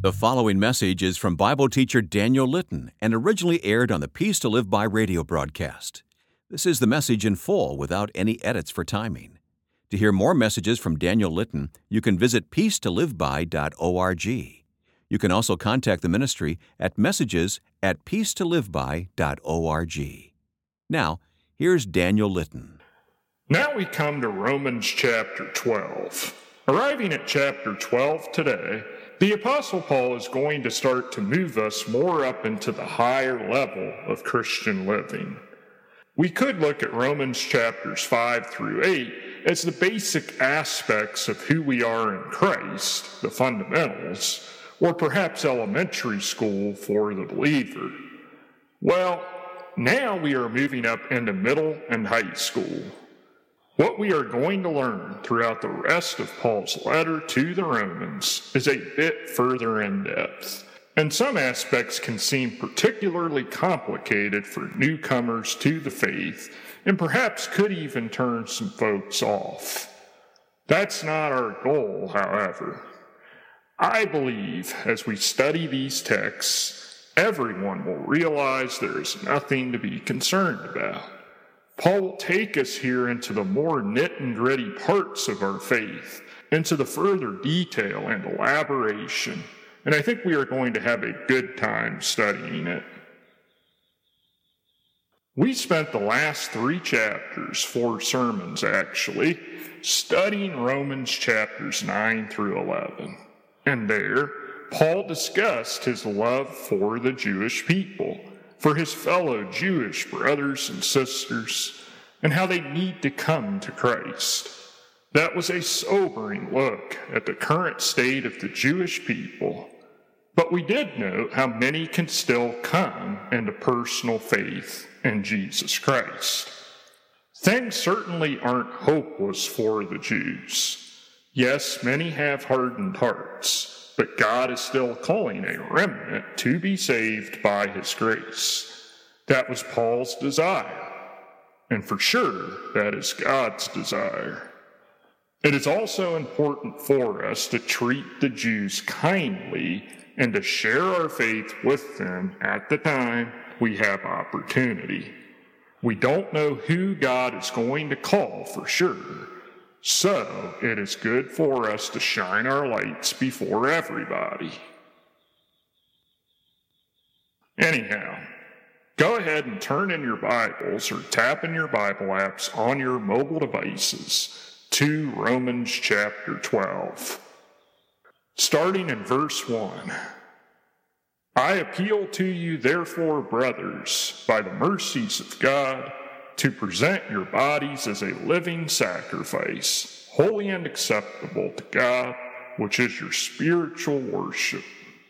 The following message is from Bible teacher Daniel Litton and originally aired on the Peace to Live By radio broadcast. This is the message in full without any edits for timing. To hear more messages from Daniel Litton, you can visit peacetoliveby.org. You can also contact the ministry at messages@peacetoliveby.org. Now, here's Daniel Litton. Now we come to Romans chapter 12. Arriving at chapter 12 today, the Apostle Paul is going to start to move us more up into the higher level of Christian living. We could look at Romans chapters 5 through 8 as the basic aspects of who we are in Christ, the fundamentals, or perhaps elementary school for the believer. Well, now we are moving up into middle and high school. What we are going to learn throughout the rest of Paul's letter to the Romans is a bit further in depth, and some aspects can seem particularly complicated for newcomers to the faith, and perhaps could even turn some folks off. That's not our goal, however. I believe as we study these texts, everyone will realize there is nothing to be concerned about. Paul will take us here into the more knit and gritty parts of our faith, into the further detail and elaboration, and I think we are going to have a good time studying it. We spent the last 3 chapters, 4 sermons actually, studying Romans chapters 9 through 11. And there, Paul discussed his love for the Jewish people, for his fellow Jewish brothers and sisters, and how they need to come to Christ. That was a sobering look at the current state of the Jewish people, but we did note how many can still come into personal faith in Jesus Christ. Things certainly aren't hopeless for the Jews. Yes, many have hardened hearts, but God is still calling a remnant to be saved by his grace. That was Paul's desire, and for sure, that is God's desire. It is also important for us to treat the Jews kindly and to share our faith with them at the time we have opportunity. We don't know who God is going to call for sure, so it is good for us to shine our lights before everybody. Anyhow, go ahead and turn in your Bibles or tap in your Bible apps on your mobile devices to Romans chapter 12. Starting in verse 1. I appeal to you, therefore, brothers, by the mercies of God, to present your bodies as a living sacrifice, holy and acceptable to God, which is your spiritual worship.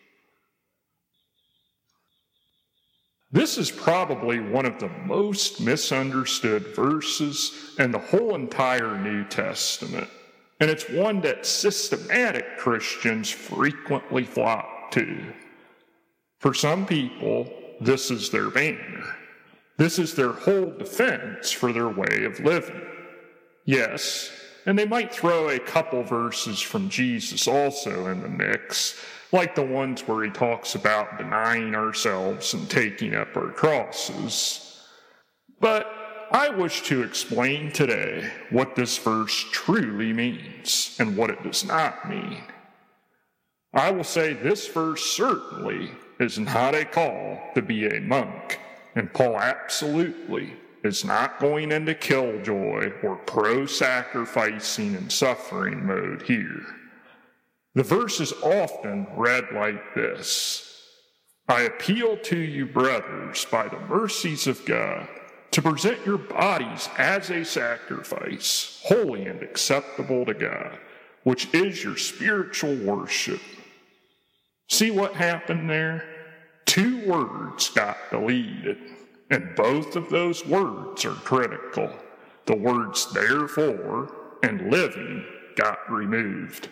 This is probably one of the most misunderstood verses in the whole entire New Testament, and it's one that systematic Christians frequently flock to. For some people, this is their banner. This is their whole defense for their way of living. Yes, and they might throw a couple verses from Jesus also in the mix, like the ones where he talks about denying ourselves and taking up our crosses. But I wish to explain today what this verse truly means and what it does not mean. I will say this verse certainly is not a call to be a monk, and Paul absolutely is not going into killjoy or pro-sacrificing and suffering mode here. The verse is often read like this: I appeal to you, brothers, by the mercies of God, to present your bodies as a sacrifice, holy and acceptable to God, which is your spiritual worship. See what happened there? 2 words got deleted, and both of those words are critical. The words therefore and living got removed.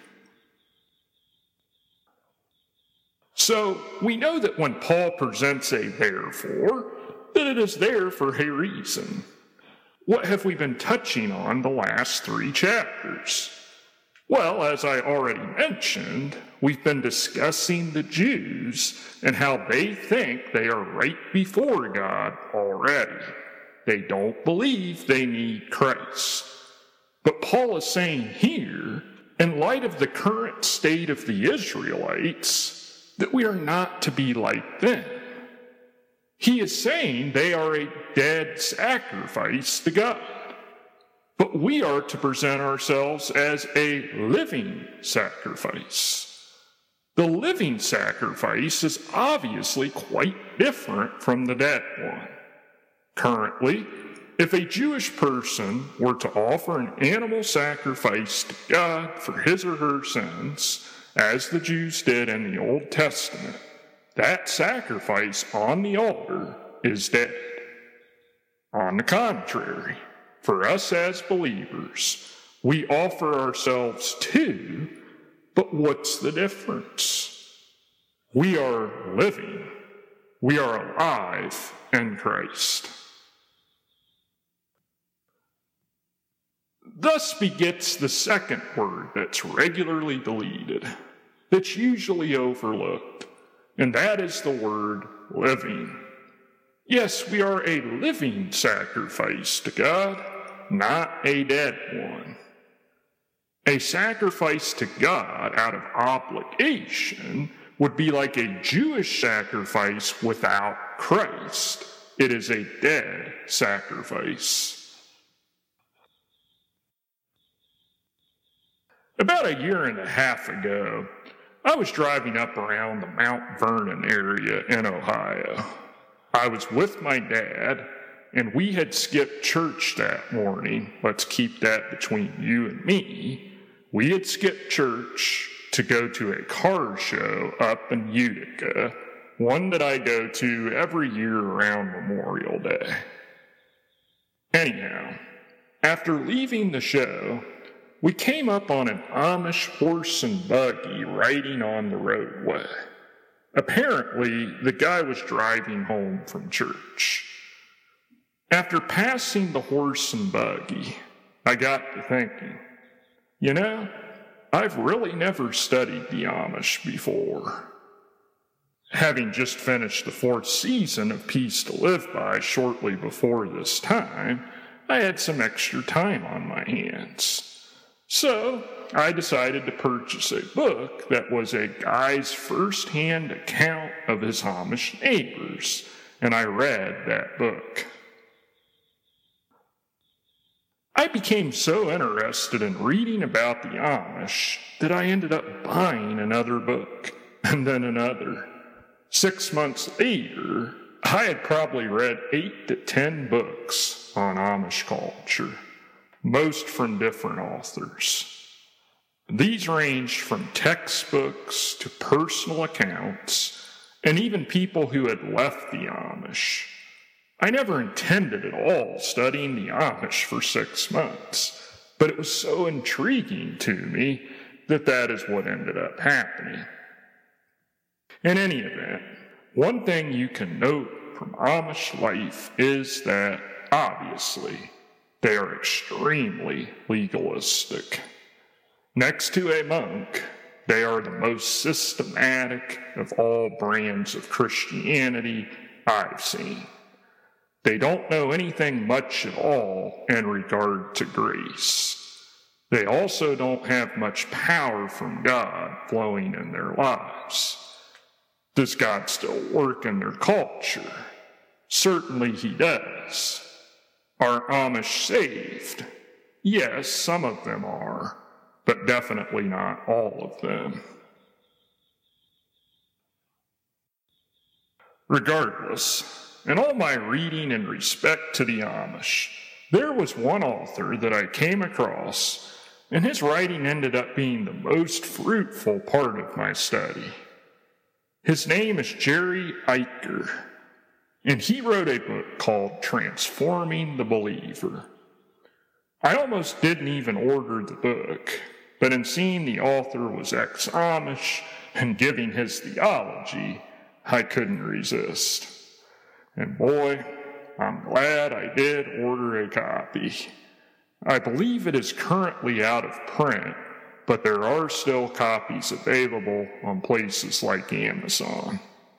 So we know that when Paul presents a therefore, that it is there for a reason. What have we been touching on the last 3 chapters? Well, as I already mentioned, we've been discussing the Jews and how they think they are right before God already. They don't believe they need Christ. But Paul is saying here, in light of the current state of the Israelites, that we are not to be like them. He is saying they are a dead sacrifice to God. But we are to present ourselves as a living sacrifice. The living sacrifice is obviously quite different from the dead one. Currently, if a Jewish person were to offer an animal sacrifice to God for his or her sins, as the Jews did in the Old Testament, that sacrifice on the altar is dead. On the contrary, for us as believers, we offer ourselves too, but what's the difference? We are living. We are alive in Christ. Thus begets the second word that's regularly deleted, that's usually overlooked, and that is the word living. Yes, we are a living sacrifice to God, not a dead one. A sacrifice to God out of obligation would be like a Jewish sacrifice without Christ. It is a dead sacrifice. About a year and a half ago, I was driving up around the Mount Vernon area in Ohio. I was with my dad, and we had skipped church that morning. Let's keep that between you and me. We had skipped church to go to a car show up in Utica, one that I go to every year around Memorial Day. Anyhow, after leaving the show, we came up on an Amish horse and buggy riding on the roadway. Apparently, the guy was driving home from church. After passing the horse and buggy, I got to thinking, I've really never studied the Amish before. Having just finished the 4th season of Peace to Live By shortly before this time, I had some extra time on my hands. So, I decided to purchase a book that was a guy's first-hand account of his Amish neighbors, and I read that book. I became so interested in reading about the Amish that I ended up buying another book, and then another. 6 months later, I had probably read 8 to 10 books on Amish culture, most from different authors. These ranged from textbooks to personal accounts, and even people who had left the Amish. I never intended at all studying the Amish for 6 months, but it was so intriguing to me that is what ended up happening. In any event, one thing you can note from Amish life is that, obviously, they are extremely legalistic. Next to a monk, they are the most systematic of all brands of Christianity I've seen. They don't know anything much at all in regard to grace. They also don't have much power from God flowing in their lives. Does God still work in their culture? Certainly he does. Are Amish saved? Yes, some of them are, but definitely not all of them. Regardless, in all my reading in respect to the Amish, there was one author that I came across, and his writing ended up being the most fruitful part of my study. His name is Jerry Eicher, and he wrote a book called Transforming the Believer. I almost didn't even order the book, but in seeing the author was ex-Amish and giving his theology, I couldn't resist. And boy, I'm glad I did order a copy. I believe it is currently out of print, but there are still copies available on places like Amazon.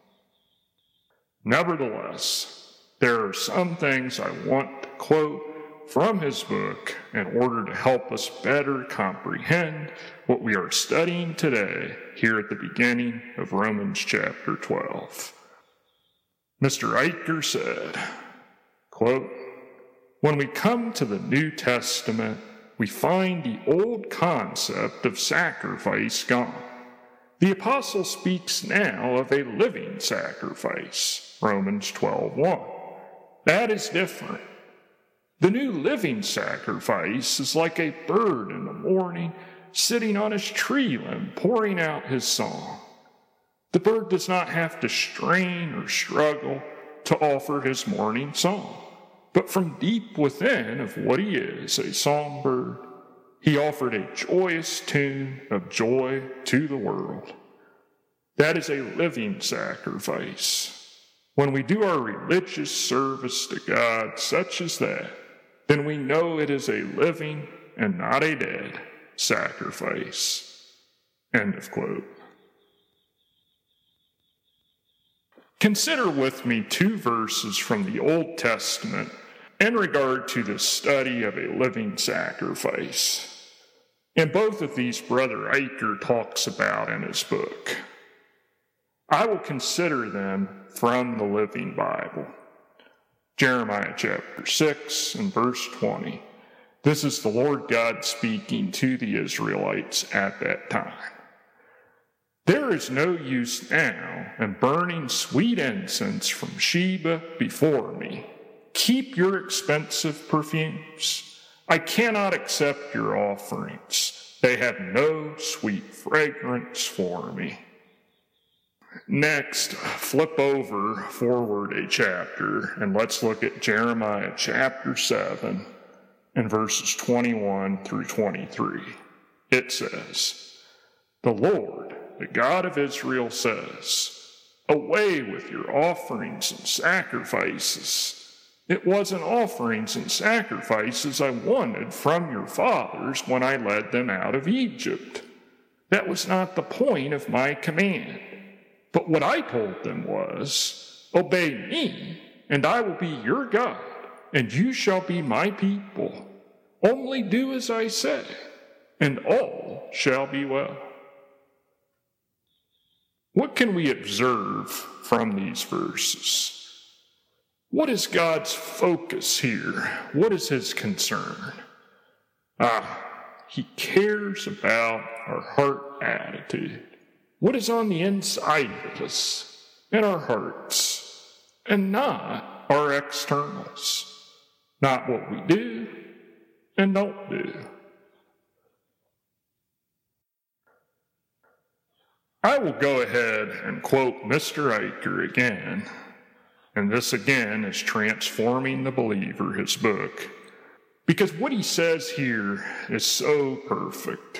Nevertheless, there are some things I want to quote from his book in order to help us better comprehend what we are studying today here at the beginning of Romans chapter 12. Mr. Eicher said, quote, "When we come to the New Testament, we find the old concept of sacrifice gone. The apostle speaks now of a living sacrifice, Romans 12:1. That is different. The new living sacrifice is like a bird in the morning sitting on his tree limb pouring out his song. The bird does not have to strain or struggle to offer his morning song, but from deep within of what he is, a songbird, he offered a joyous tune of joy to the world. That is a living sacrifice. When we do our religious service to God such as that, then we know it is a living and not a dead sacrifice." End of quote. Consider with me 2 verses from the Old Testament in regard to the study of a living sacrifice. And both of these Brother Eicher talks about in his book. I will consider them from the Living Bible. Jeremiah chapter 6 and verse 20. This is the Lord God speaking to the Israelites at that time. "There is no use now in burning sweet incense from Sheba before me. Keep your expensive perfumes. I cannot accept your offerings. They have no sweet fragrance for me." Next, flip forward a chapter, and let's look at Jeremiah chapter 7 and verses 21 through 23. It says, "The Lord, the God of Israel, says, 'Away with your offerings and sacrifices. It wasn't offerings and sacrifices I wanted from your fathers when I led them out of Egypt. That was not the point of my command. But what I told them was, obey me, and I will be your God, and you shall be my people. Only do as I say, and all shall be well.'" What can we observe from these verses? What is God's focus here? What is his concern? He cares about our heart attitude. What is on the inside of us, in our hearts, and not our externals, not what we do and don't do. I will go ahead and quote Mr. Eicher again, and this again is Transforming the Believer, his book, because what he says here is so perfect.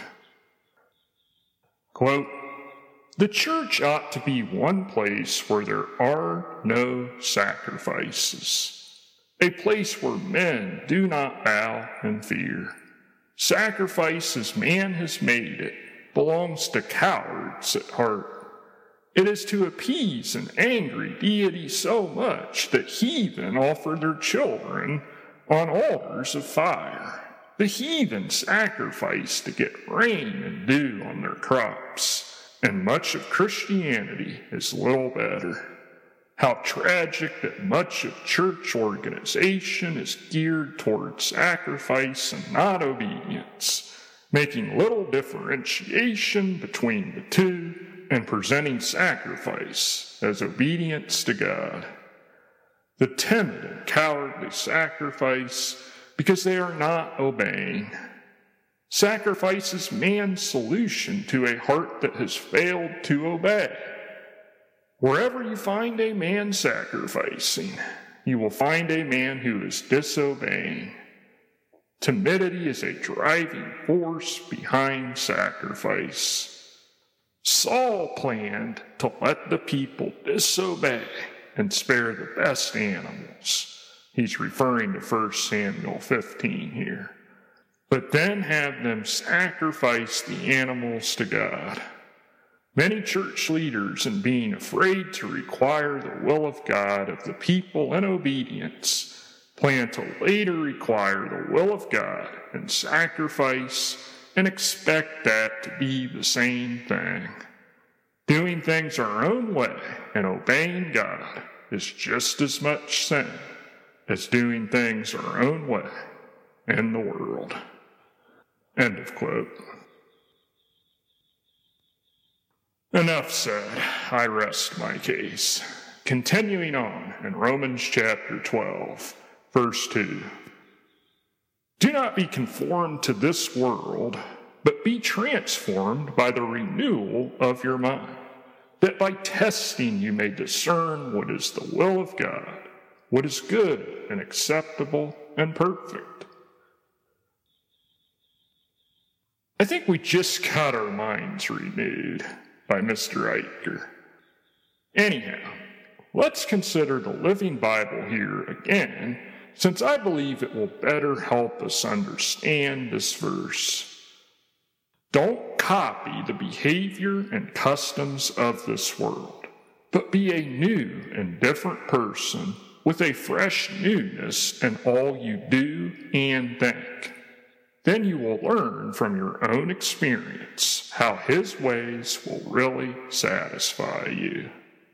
Quote, "The church ought to be one place where there are no sacrifices, a place where men do not bow in fear. Sacrifice as man has made it belongs to cowards at heart. It is to appease an angry deity so much that heathen offer their children on altars of fire. The heathen sacrifice to get rain and dew on their crops. And much of Christianity is little better. How tragic that much of church organization is geared toward sacrifice and not obedience, making little differentiation between the two and presenting sacrifice as obedience to God. The timid and cowardly sacrifice because they are not obeying. Sacrifice is man's solution to a heart that has failed to obey. Wherever you find a man sacrificing, you will find a man who is disobeying. Timidity is a driving force behind sacrifice. Saul planned to let the people disobey and spare the best animals. He's referring to 1 Samuel 15 here. but then have them sacrifice the animals to God. Many church leaders, in being afraid to require the will of God of the people in obedience, plan to later require the will of God and sacrifice and expect that to be the same thing. Doing things our own way and obeying God is just as much sin as doing things our own way in the world. End of quote. Enough said. I rest my case. Continuing on in Romans chapter 12, verse 2. Do not be conformed to this world, but be transformed by the renewal of your mind, that by testing you may discern what is the will of God, what is good and acceptable and perfect. I think we just got our minds renewed by Mr. Eicher. Anyhow, let's consider the Living Bible here again, since I believe it will better help us understand this verse. Don't copy the behavior and customs of this world, but be a new and different person with a fresh newness in all you do and think. Then you will learn from your own experience how His ways will really satisfy you.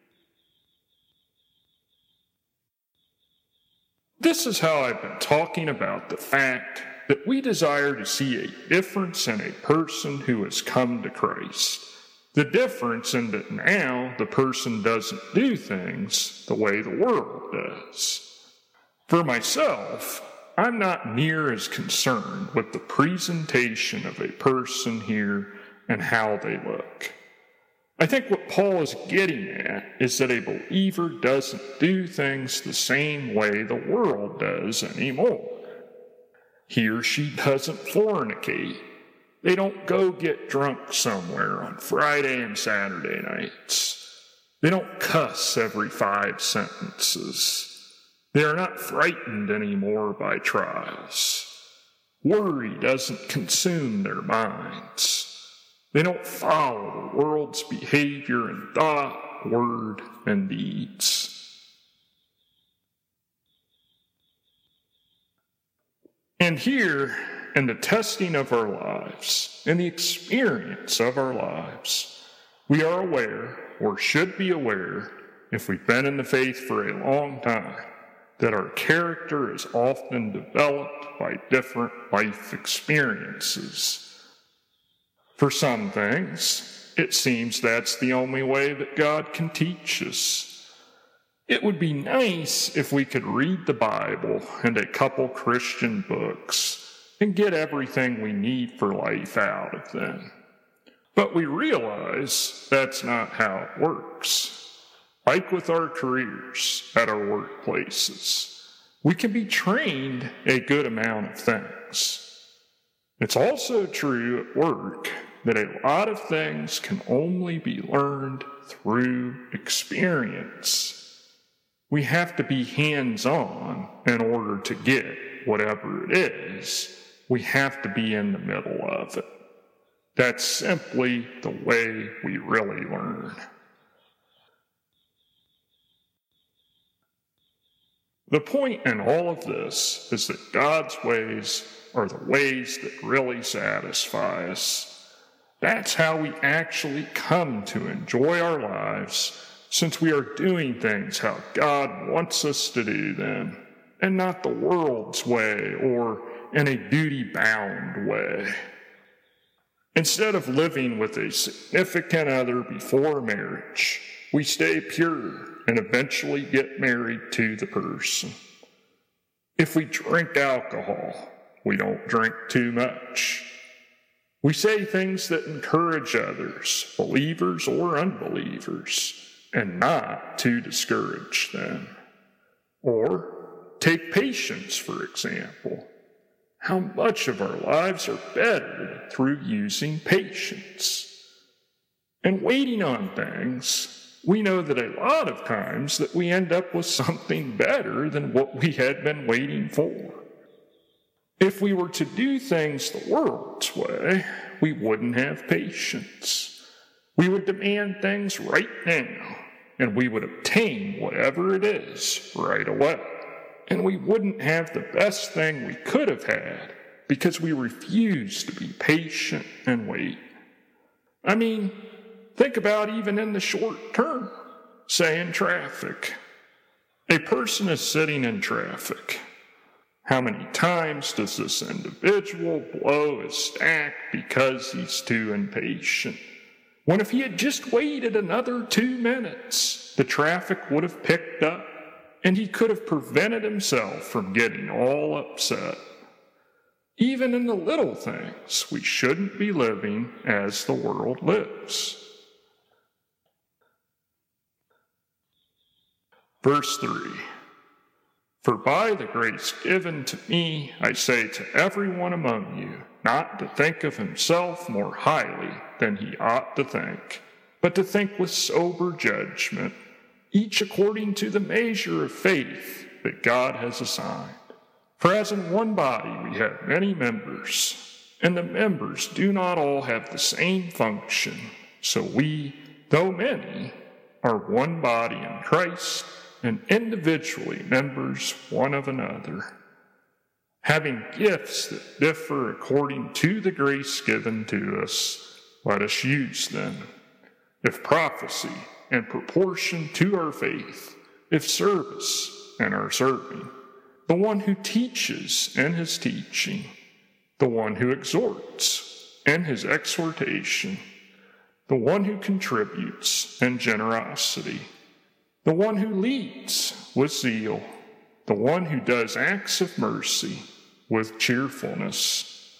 This is how I've been talking about the fact that we desire to see a difference in a person who has come to Christ. The difference in that now the person doesn't do things the way the world does. For myself, I'm not near as concerned with the presentation of a person here and how they look. I think what Paul is getting at is that a believer doesn't do things the same way the world does anymore. He or she doesn't fornicate. They don't go get drunk somewhere on Friday and Saturday nights. They don't cuss every 5 sentences. They are not frightened anymore by trials. Worry doesn't consume their minds. They don't follow the world's behavior in thought, word, and deeds. And here, in the testing of our lives, in the experience of our lives, we are aware, or should be aware, if we've been in the faith for a long time, that our character is often developed by different life experiences. For some things, it seems that's the only way that God can teach us. It would be nice if we could read the Bible and a couple Christian books and get everything we need for life out of them. But we realize that's not how it works. Like with our careers at our workplaces, we can be trained a good amount of things. It's also true at work that a lot of things can only be learned through experience. We have to be hands-on in order to get whatever it is. We have to be in the middle of it. That's simply the way we really learn. The point in all of this is that God's ways are the ways that really satisfy us. That's how we actually come to enjoy our lives, since we are doing things how God wants us to do them, and not the world's way or in a duty-bound way. Instead of living with a significant other before marriage, we stay pure and eventually get married to the person. If we drink alcohol, we don't drink too much. We say things that encourage others, believers or unbelievers, and not to discourage them. Or take patience, for example. How much of our lives are bettered through using patience? And waiting on things, we know that a lot of times that we end up with something better than what we had been waiting for. If we were to do things the world's way, we wouldn't have patience. We would demand things right now, and we would obtain whatever it is right away. And we wouldn't have the best thing we could have had because we refuse to be patient and wait. I mean, think about even in the short term, say in traffic. A person is sitting in traffic. How many times does this individual blow his stack because he's too impatient? When if he had just waited another 2 minutes, the traffic would have picked up and he could have prevented himself from getting all upset. Even in the little things, we shouldn't be living as the world lives. Verse 3. For by the grace given to me, I say to everyone among you, not to think of himself more highly than he ought to think, but to think with sober judgment, each according to the measure of faith that God has assigned. For as in one body we have many members, and the members do not all have the same function, so we, though many, are one body in Christ, and individually members one of another, having gifts that differ according to the grace given to us, let us use them. If prophecy, in proportion to our faith, if service, in our serving, the one who teaches in his teaching, the one who exhorts in his exhortation, the one who contributes in generosity, the one who leads with zeal, the one who does acts of mercy with cheerfulness.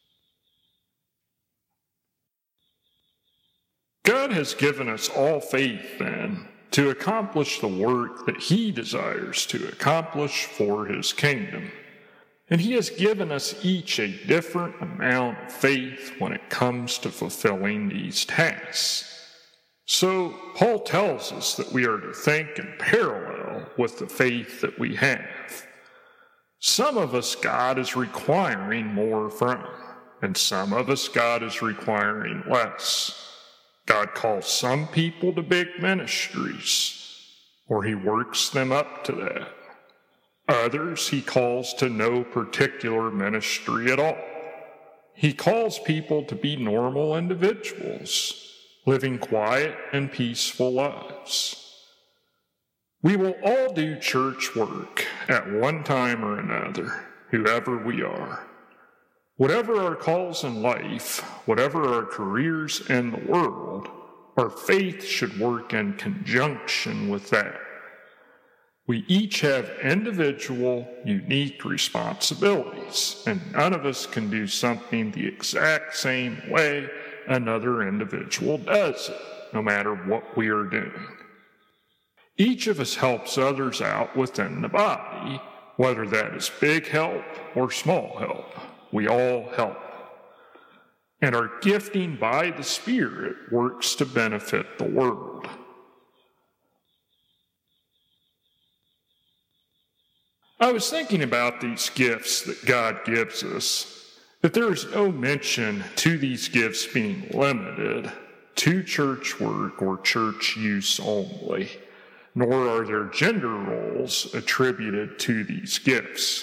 God has given us all faith, then, to accomplish the work that he desires to accomplish for his kingdom. And he has given us each a different amount of faith when it comes to fulfilling these tasks. So Paul tells us that we are to think in parallel with the faith that we have. Some of us God is requiring more from, and some of us God is requiring less. God calls some people to big ministries, or he works them up to that. Others he calls to no particular ministry at all. He calls people to be normal individuals, living quiet and peaceful lives. We will all do church work at one time or another, whoever we are. Whatever our calls in life, whatever our careers in the world, our faith should work in conjunction with that. We each have individual, unique responsibilities, and none of us can do something the exact same way another individual does it, no matter what we are doing. Each of us helps others out within the body, whether that is big help or small help. We all help. And our gifting by the Spirit works to benefit the world. I was thinking about these gifts that God gives us, that there is no mention to these gifts being limited to church work or church use only, nor are there gender roles attributed to these gifts.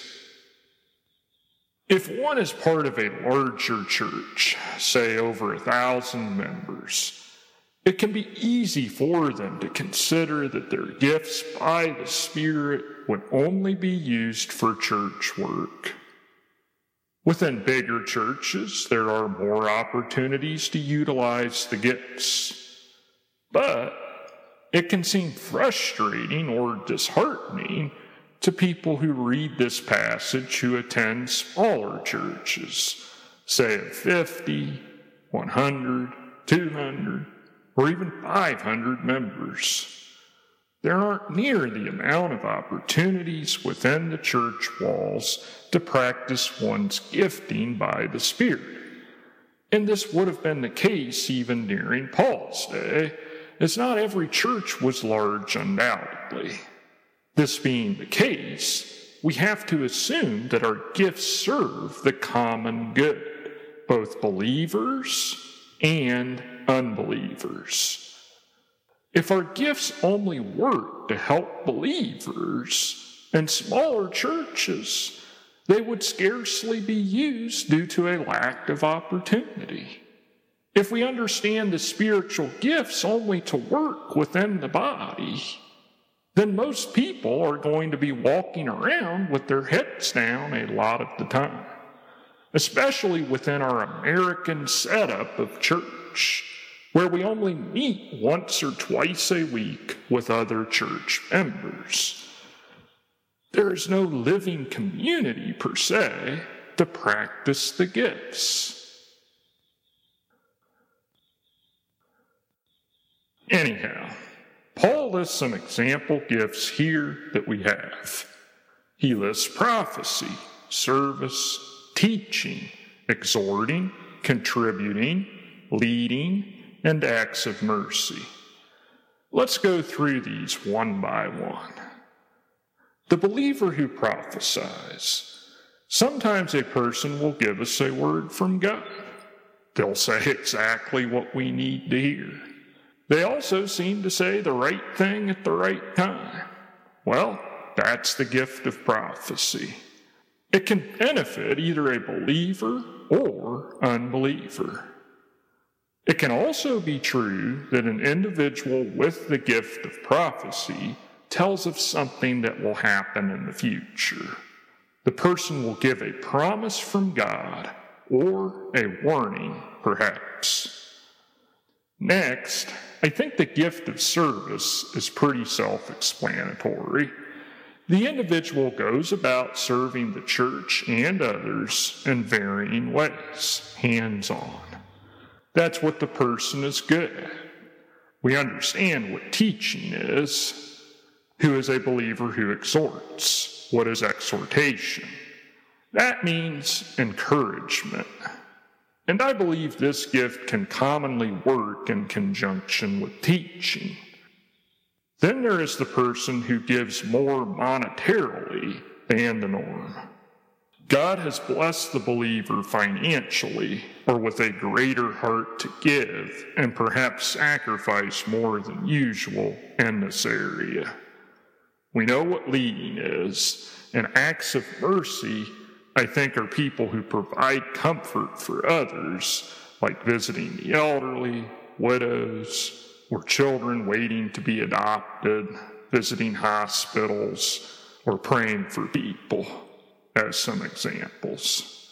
If one is part of a larger church, say over 1,000 members, it can be easy for them to consider that their gifts by the Spirit would only be used for church work. Within bigger churches, there are more opportunities to utilize the gifts. But it can seem frustrating or disheartening to people who read this passage who attend smaller churches, say of 50, 100, 200, or even 500 members. There aren't near the amount of opportunities within the church walls to practice one's gifting by the Spirit. And this would have been the case even during Paul's day, as not every church was large undoubtedly. This being the case, we have to assume that our gifts serve the common good, both believers and unbelievers. If our gifts only work to help believers in smaller churches, they would scarcely be used due to a lack of opportunity. If we understand the spiritual gifts only to work within the body, then most people are going to be walking around with their heads down a lot of the time, especially within our American setup of church, where we only meet once or twice a week with other church members. There is no living community per se to practice the gifts. Anyhow, Paul lists some example gifts here that we have. He lists prophecy, service, teaching, exhorting, contributing, leading, and acts of mercy. Let's go through these one by one. The believer who prophesies. Sometimes a person will give us a word from God. They'll say exactly what we need to hear. They also seem to say the right thing at the right time. Well, that's the gift of prophecy. It can benefit either a believer or unbeliever. It can also be true that an individual with the gift of prophecy tells of something that will happen in the future. The person will give a promise from God or a warning, perhaps. Next, I think the gift of service is pretty self-explanatory. The individual goes about serving the church and others in varying ways, hands-on. That's what the person is good at. We understand what teaching is. Who is a believer who exhorts? What is exhortation? That means encouragement. And I believe this gift can commonly work in conjunction with teaching. Then there is the person who gives more monetarily than the norm. God has blessed the believer financially or with a greater heart to give and perhaps sacrifice more than usual in this area. We know what leading is, and acts of mercy, I think, are people who provide comfort for others, like visiting the elderly, widows, or children waiting to be adopted, visiting hospitals, or praying for people, as some examples.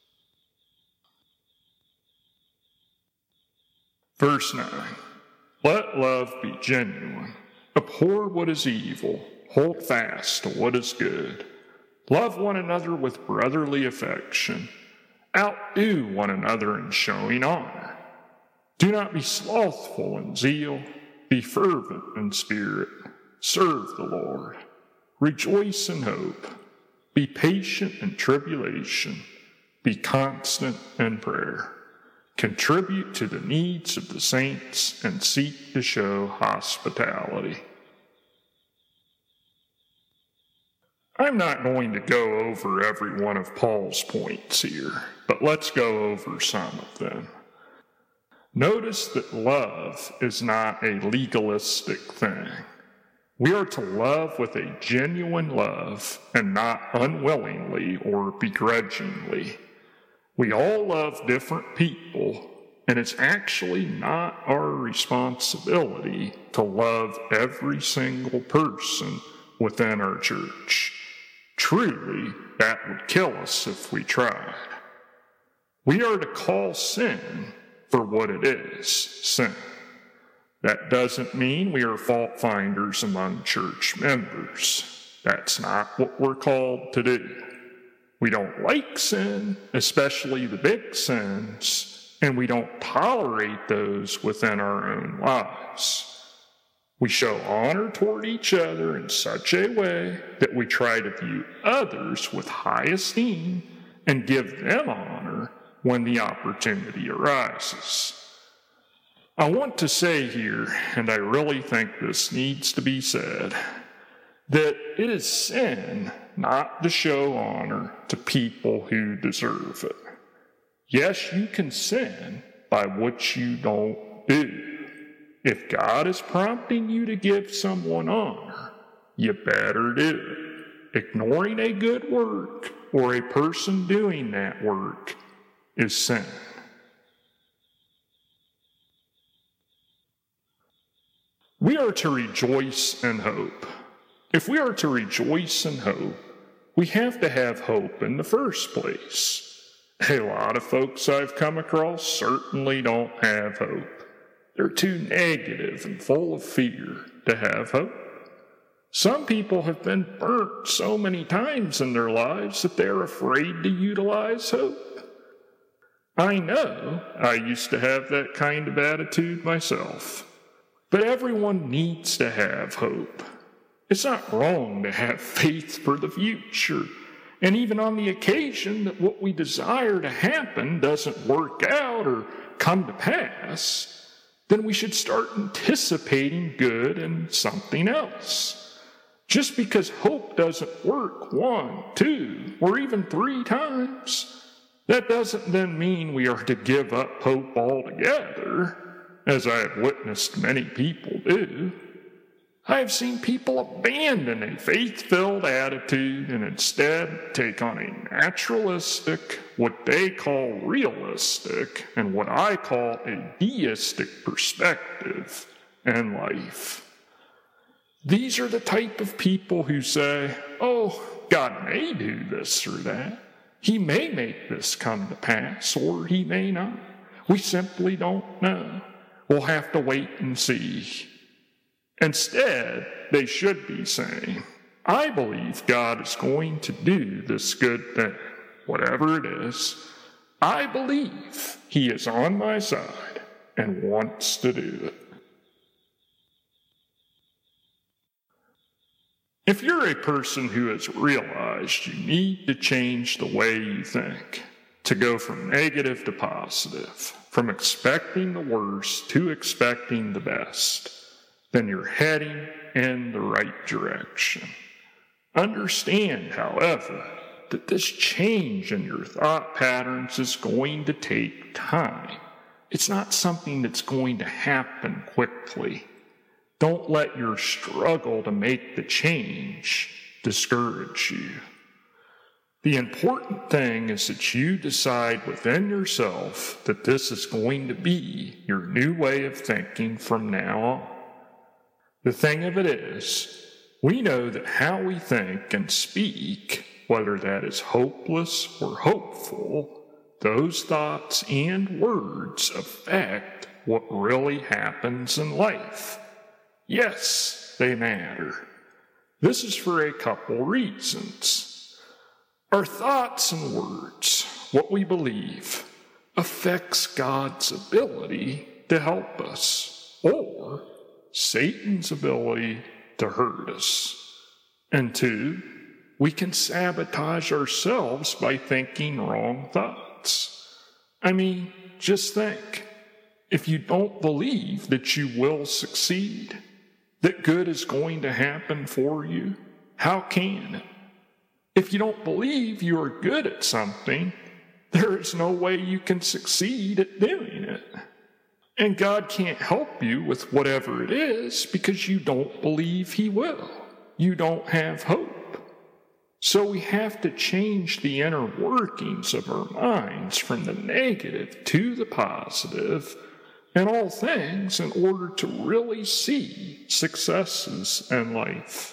Verse 9, let love be genuine. Abhor what is evil. Hold fast to what is good. Love one another with brotherly affection. Outdo one another in showing honor. Do not be slothful in zeal. Be fervent in spirit. Serve the Lord. Rejoice in hope. Be patient in tribulation. Be constant in prayer. Contribute to the needs of the saints and seek to show hospitality. I'm not going to go over every one of Paul's points here, but let's go over some of them. Notice that love is not a legalistic thing. We are to love with a genuine love and not unwillingly or begrudgingly. We all love different people, and it's actually not our responsibility to love every single person within our church. Truly, that would kill us if we tried. We are to call sin for what it is, sin. That doesn't mean we are fault finders among church members. That's not what we're called to do. We don't like sin, especially the big sins, and we don't tolerate those within our own lives. We show honor toward each other in such a way that we try to view others with high esteem and give them honor when the opportunity arises. I want to say here, and I really think this needs to be said, that it is sin not to show honor to people who deserve it. Yes, you can sin by what you don't do. If God is prompting you to give someone honor, you better do it. Ignoring a good work or a person doing that work is sin. We are to rejoice in hope. If we are to rejoice in hope, we have to have hope in the first place. A lot of folks I've come across certainly don't have hope. They're too negative and full of fear to have hope. Some people have been burnt so many times in their lives that they're afraid to utilize hope. I know I used to have that kind of attitude myself. But everyone needs to have hope. It's not wrong to have faith for the future. And even on the occasion that what we desire to happen doesn't work out or come to pass, then we should start anticipating good in something else. Just because hope doesn't work 1, 2, or even 3 times, that doesn't then mean we are to give up hope altogether, as I have witnessed many people do. I have seen people abandon a faith-filled attitude and instead take on a naturalistic, what they call realistic, and what I call a deistic perspective in life. These are the type of people who say, oh, God may do this or that. He may make this come to pass, or he may not. We simply don't know. We'll have to wait and see. Instead, they should be saying, I believe God is going to do this good thing, whatever it is. I believe He is on my side and wants to do it. If you're a person who has realized you need to change the way you think, to go from negative to positive, from expecting the worst to expecting the best, then you're heading in the right direction. Understand, however, that this change in your thought patterns is going to take time. It's not something that's going to happen quickly. Don't let your struggle to make the change discourage you. The important thing is that you decide within yourself that this is going to be your new way of thinking from now on. The thing of it is, we know that how we think and speak, whether that is hopeless or hopeful, those thoughts and words affect what really happens in life. Yes, they matter. This is for a couple reasons. Our thoughts and words, what we believe, affects God's ability to help us, or Satan's ability to hurt us. And 2, we can sabotage ourselves by thinking wrong thoughts. I mean, just think. If you don't believe that you will succeed, that good is going to happen for you, how can it? If you don't believe you are good at something, there is no way you can succeed at doing it. And God can't help you with whatever it is because you don't believe He will. You don't have hope. So we have to change the inner workings of our minds from the negative to the positive in all things in order to really see successes in life.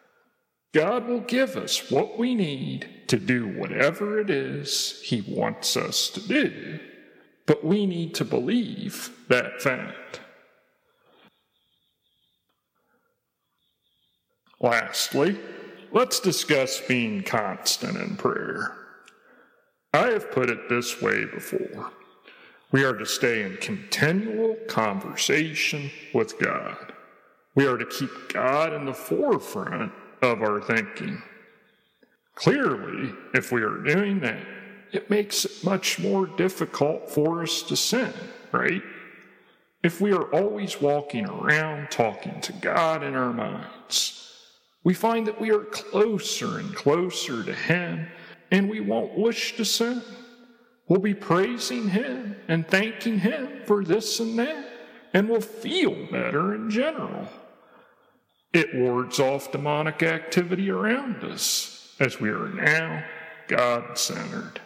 God will give us what we need to do whatever it is He wants us to do. But we need to believe that fact. Lastly, let's discuss being constant in prayer. I have put it this way before. We are to stay in continual conversation with God. We are to keep God in the forefront of our thinking. Clearly, if we are doing that, it makes it much more difficult for us to sin, right? If we are always walking around talking to God in our minds, we find that we are closer and closer to Him, and we won't wish to sin. We'll be praising Him and thanking Him for this and that, and we'll feel better in general. It wards off demonic activity around us, as we are now God-centered.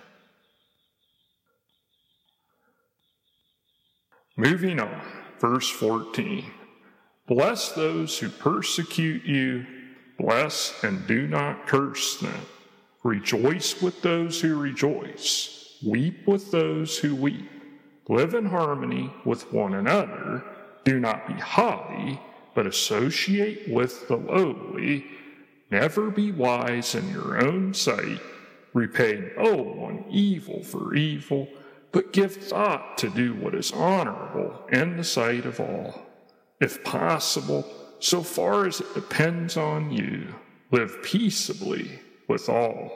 Moving on, verse 14. Bless those who persecute you, bless and do not curse them. Rejoice with those who rejoice, weep with those who weep. Live in harmony with one another. Do not be haughty, but associate with the lowly. Never be wise in your own sight. Repay no one evil for evil, but give thought to do what is honorable in the sight of all. If possible, so far as it depends on you, live peaceably with all.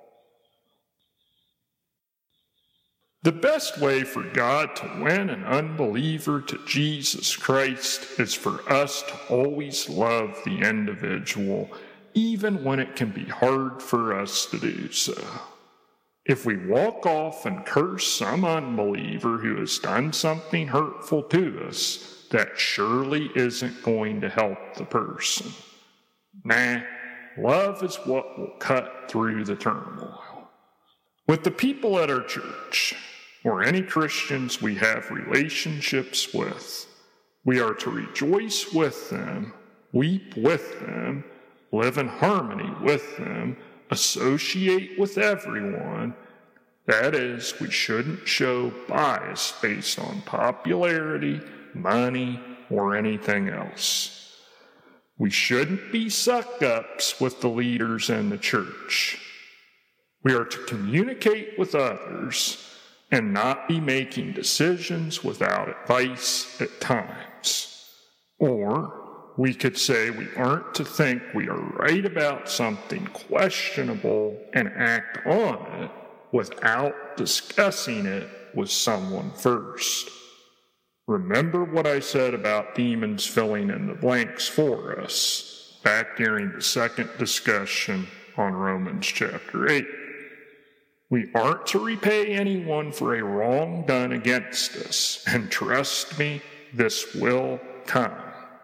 The best way for God to win an unbeliever to Jesus Christ is for us to always love the individual, even when it can be hard for us to do so. If we walk off and curse some unbeliever who has done something hurtful to us, that surely isn't going to help the person. Nah, love is what will cut through the turmoil. With the people at our church, or any Christians we have relationships with, we are to rejoice with them, weep with them, live in harmony with them, associate with everyone. That is, we shouldn't show bias based on popularity, money, or anything else. We shouldn't be suck-ups with the leaders in the church. We are to communicate with others and not be making decisions without advice at times. Or we could say we aren't to think we are right about something questionable and act on it without discussing it with someone first. Remember what I said about demons filling in the blanks for us back during the second discussion on Romans chapter 8. We aren't to repay anyone for a wrong done against us, and trust me, this will come.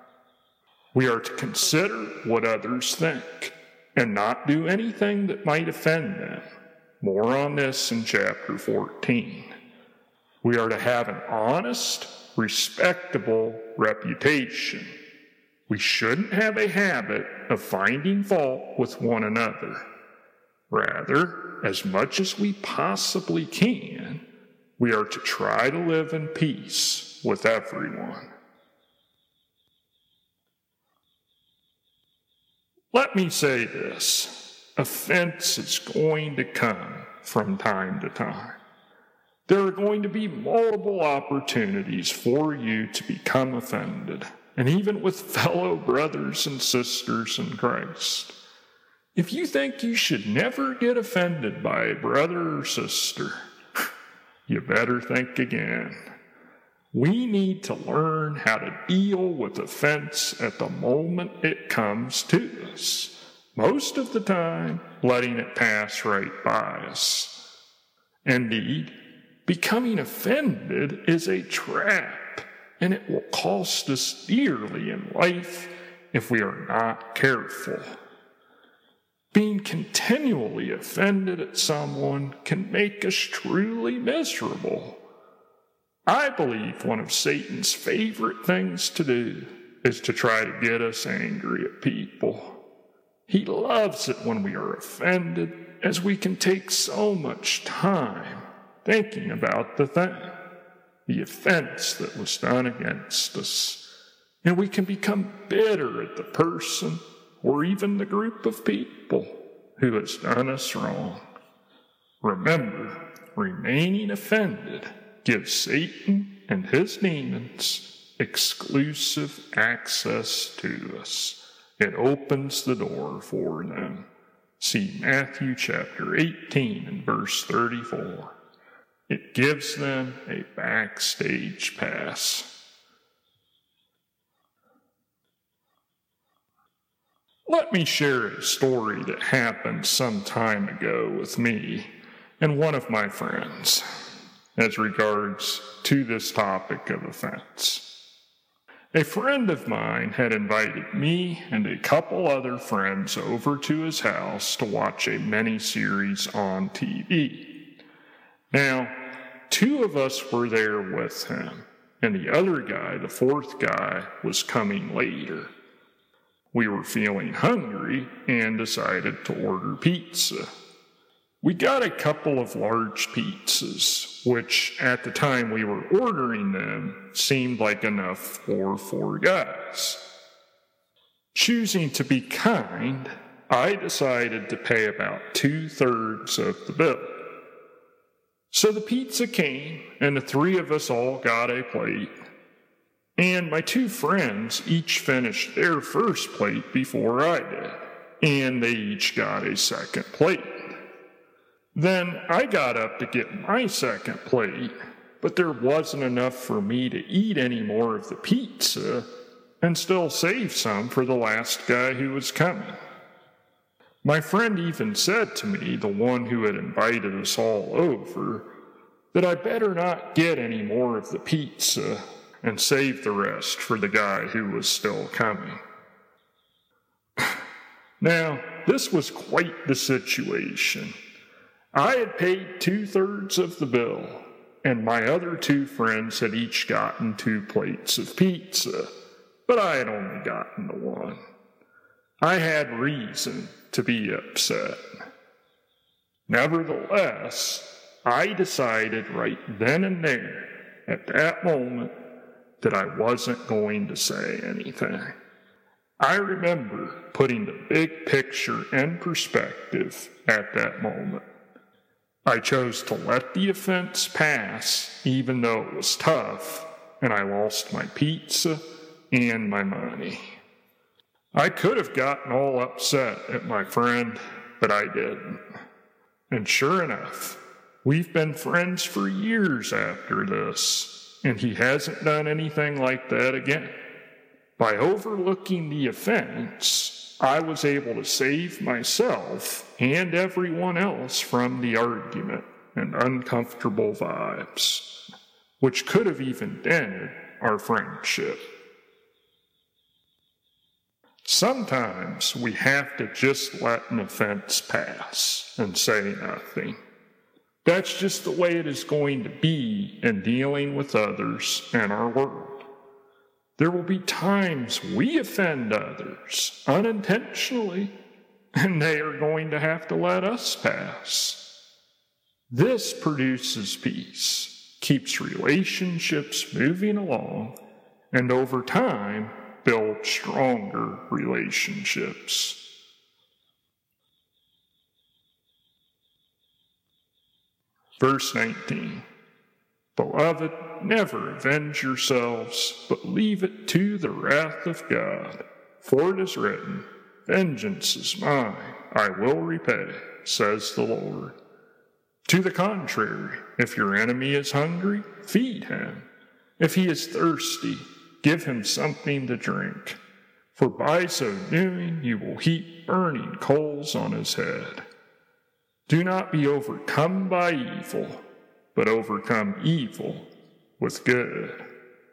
We are to consider what others think, and not do anything that might offend them. More on this in chapter 14. We are to have an honest, respectable reputation. We shouldn't have a habit of finding fault with one another. Rather, as much as we possibly can, we are to try to live in peace with everyone. Let me say this. Offense is going to come from time to time. There are going to be multiple opportunities for you to become offended, and even with fellow brothers and sisters in Christ. If you think you should never get offended by a brother or sister, you better think again. We need to learn how to deal with offense at the moment it comes to us. Most of the time, letting it pass right by us. Indeed, becoming offended is a trap, and it will cost us dearly in life if we are not careful. Being continually offended at someone can make us truly miserable. I believe one of Satan's favorite things to do is to try to get us angry at people. He loves it when we are offended, as we can take so much time thinking about the offense that was done against us, and we can become bitter at the person or even the group of people who has done us wrong. Remember, remaining offended gives Satan and his demons exclusive access to us. It opens the door for them. See Matthew chapter 18 and verse 34. It gives them a backstage pass. Let me share a story that happened some time ago with me and one of my friends as regards to this topic of offense. A friend of mine had invited me and a couple other friends over to his house to watch a mini-series on TV. Now, two of us were there with him, and the other guy, the fourth guy, was coming later. We were feeling hungry and decided to order pizza. We got a couple of large pizzas, which at the time we were ordering them seemed like enough for 4 guys. Choosing to be kind, I decided to pay about 2/3 of the bill. So the pizza came, and the 3 of us all got a plate. And my 2 friends each finished their first plate before I did, and they each got a second plate. Then I got up to get my second plate, but there wasn't enough for me to eat any more of the pizza and still save some for the last guy who was coming. My friend even said to me, the one who had invited us all over, that I better not get any more of the pizza and save the rest for the guy who was still coming. Now, this was quite the situation. I had paid 2/3 of the bill, and my other 2 friends had each gotten 2 plates of pizza, but I had only gotten the 1. I had reason to be upset. Nevertheless, I decided right then and there, at that moment, that I wasn't going to say anything. I remember putting the big picture in perspective at that moment. I chose to let the offense pass, even though it was tough, and I lost my pizza and my money. I could have gotten all upset at my friend, but I didn't. And sure enough, we've been friends for years after this, and he hasn't done anything like that again. By overlooking the offense, I was able to save myself and everyone else from the argument and uncomfortable vibes, which could have even dented our friendship. Sometimes we have to just let an offense pass and say nothing. That's just the way it is going to be in dealing with others in our world. There will be times we offend others unintentionally, and they are going to have to let us pass. This produces peace, keeps relationships moving along, and over time, builds stronger relationships. Verse 19. Beloved, never avenge yourselves, but leave it to the wrath of God. For it is written, Vengeance is mine, I will repay, says the Lord. To the contrary, if your enemy is hungry, feed him. If he is thirsty, give him something to drink. For by so doing, you will heap burning coals on his head. Do not be overcome by evil, but overcome evil with good.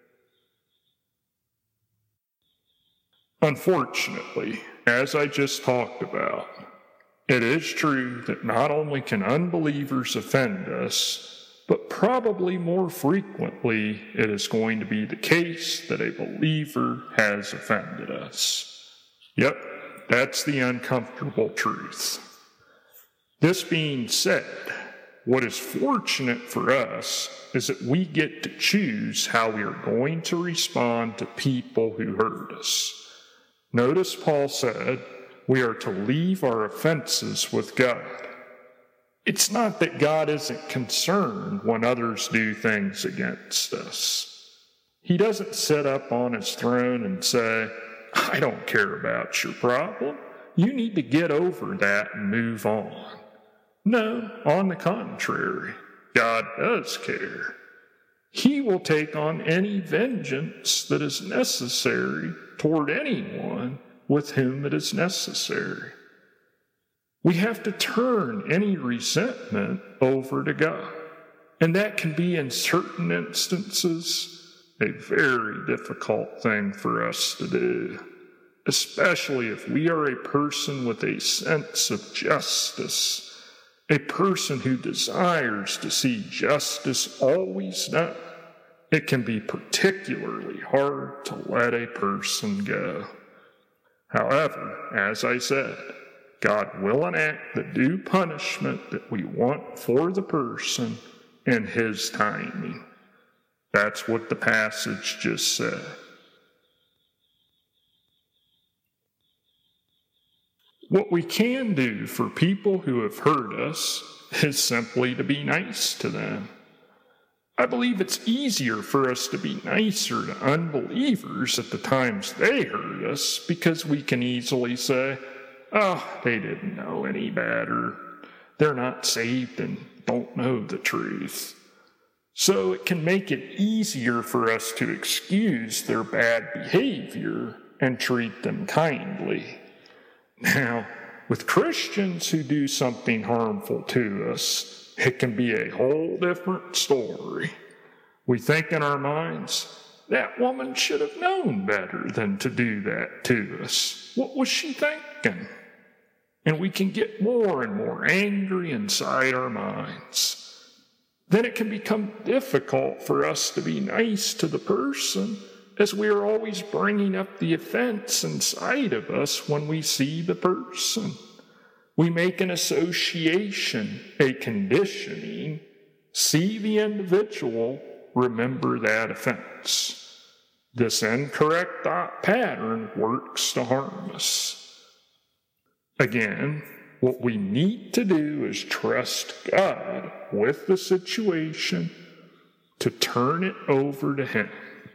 Unfortunately, as I just talked about, it is true that not only can unbelievers offend us, but probably more frequently it is going to be the case that a believer has offended us. Yep, that's the uncomfortable truth. This being said, what is fortunate for us is that we get to choose how we are going to respond to people who hurt us. Notice Paul said we are to leave our offenses with God. It's not that God isn't concerned when others do things against us. He doesn't sit up on his throne and say, I don't care about your problem. You need to get over that and move on. No, on the contrary, God does care. He will take on any vengeance that is necessary toward anyone with whom it is necessary. We have to turn any resentment over to God, and that can be, in certain instances, a very difficult thing for us to do, especially if we are a person with a sense of justice, a person who desires to see justice always done. It can be particularly hard to let a person go. However, as I said, God will enact the due punishment that we want for the person in His timing. That's what the passage just said. What we can do for people who have hurt us is simply to be nice to them. I believe it's easier for us to be nicer to unbelievers at the times they hurt us because we can easily say, "Oh, they didn't know any better. They're not saved and don't know the truth." So it can make it easier for us to excuse their bad behavior and treat them kindly. Now, with Christians who do something harmful to us, it can be a whole different story. We think in our minds, that woman should have known better than to do that to us. What was she thinking? And we can get more and more angry inside our minds. Then it can become difficult for us to be nice to the person, as we are always bringing up the offense inside of us when we see the person. We make an association, a conditioning, see the individual, remember that offense. This incorrect thought pattern works to harm us. Again, what we need to do is trust God with the situation to turn it over to Him.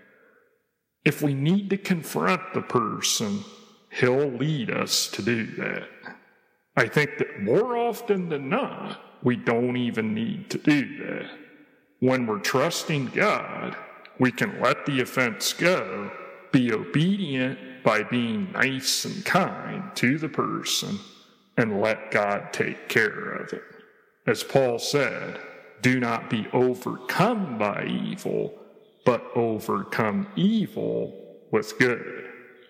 If we need to confront the person, He'll lead us to do that. I think that more often than not, we don't even need to do that. When we're trusting God, we can let the offense go, be obedient by being nice and kind to the person, and let God take care of it. As Paul said, do not be overcome by evil, but overcome evil with good.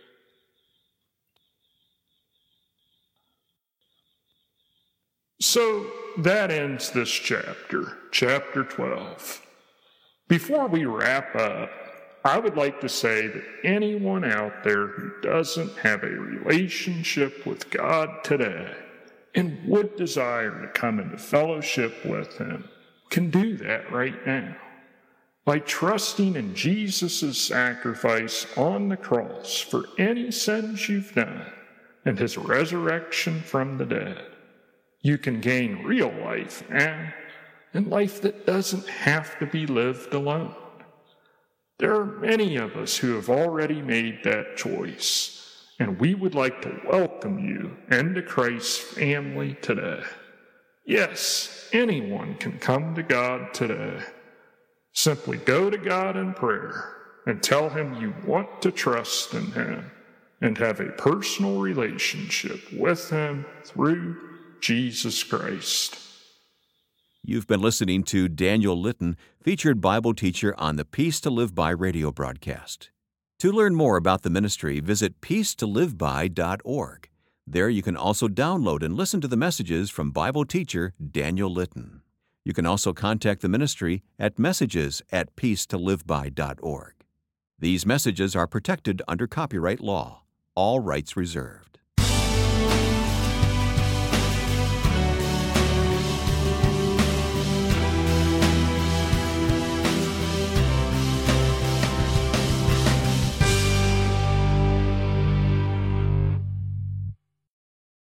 So that ends this chapter, chapter 12. Before we wrap up, I would like to say that anyone out there who doesn't have a relationship with God today and would desire to come into fellowship with Him can do that right now by trusting in Jesus' sacrifice on the cross for any sins you've done and His resurrection from the dead. You can gain real life now, and life that doesn't have to be lived alone. There are many of us who have already made that choice, and we would like to welcome you into Christ's family today. Yes, anyone can come to God today. Simply go to God in prayer and tell Him you want to trust in Him and have a personal relationship with Him through Jesus Christ. You've been listening to Daniel Litton, featured Bible teacher on the Peace to Live By radio broadcast. To learn more about the ministry, visit peacetoliveby.org. There you can also download and listen to the messages from Bible teacher Daniel Litton. You can also contact the ministry at messages@peacetoliveby.org. These messages are protected under copyright law. All rights reserved.